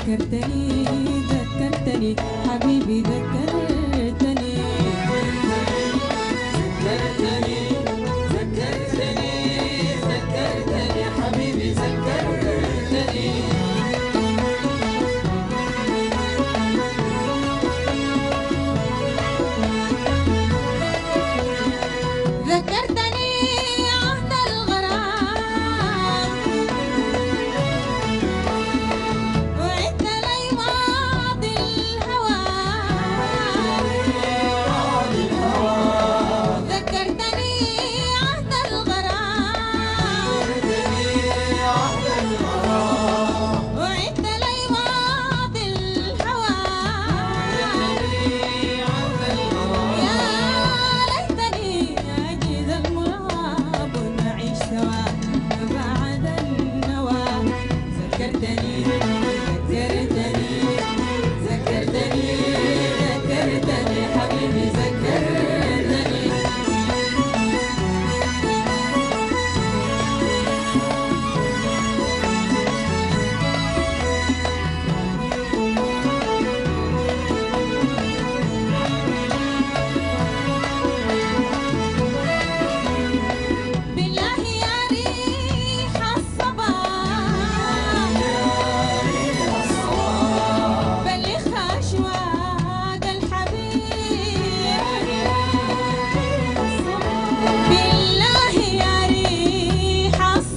ذكرتني ذكرتني حبيبي ذكرتني ذكرتني ذكرتني ذكرتني حبيبي ذكرتني ذكرتني عهد الغرام وعدت لي ماضي الهوى ذكرتني عهد الغرام وعدت لي ماضي الهوى يا ليتني أجد المراب ونعيش سوا بعد النوى ذكرتني ذكرتني ذكرتني ذكرتني حبيبي ذكرتني بالله يا ريح الصباح بلغ أشواق الحبيب بالله يا ريح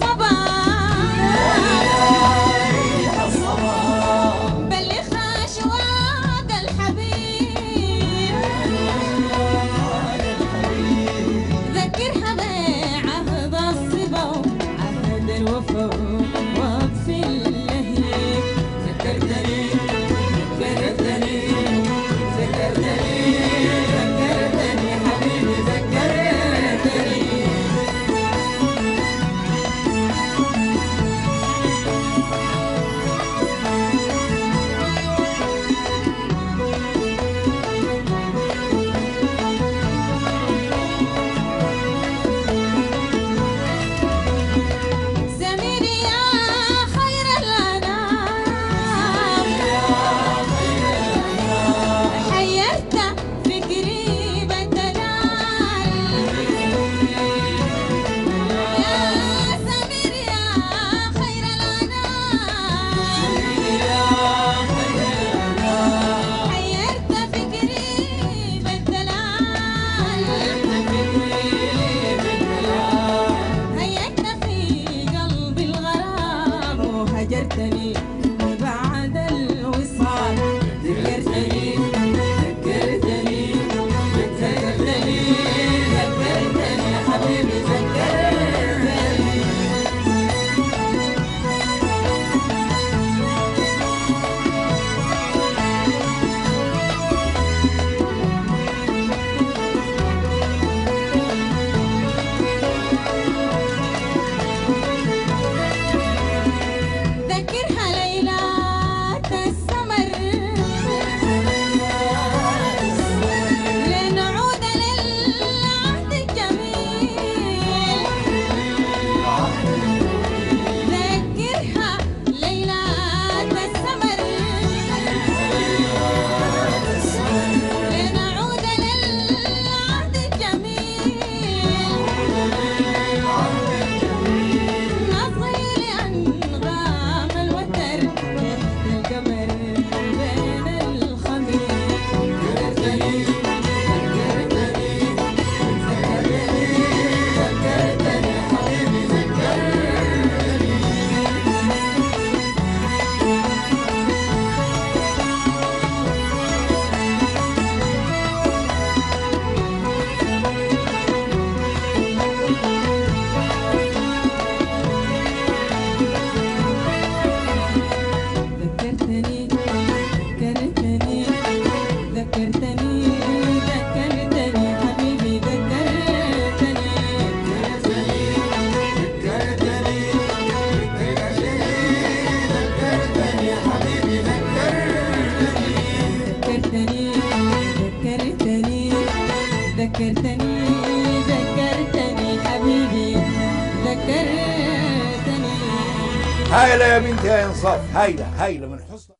الصباح بلغ أشواق الحبيب ذكرها بعهد الصبا وعهد الوفا واطفي اللهيب ذكرتني ذكرتني ذكرتني ذكرتني حبيبي ذكرتني زميلي يا خير الأنام حيرت فكري بالدلال يا سمير يا خير الأنام حيرت فكري بالدلال هيجت في قلبي الغرام وهجرتني بعد الوصال ذكرتني ذكرتني ذكرتني ذكرتني حبيبي ذكرتني ذكرها ليلات السمر لنعود للعهد الجميل ذكرها ليلات السمر لنعود للعهد الجميل نصيل أنغام الوتر تحت القمر بين الخميل ذكرتني ذكرتني ذكرتني حبيبي ذكرتني ذكرتني ذكرتني ذكرتني ذكرتني حبيبي ذكرتني ذكرتني ذكرتني ذكرتني حبيبي ذكرتني ذكرتني ذكرتني ذكرتني حبيبي ذكرتني هايلة يا بنتي يا انصاف، هايلة هايلة من حسن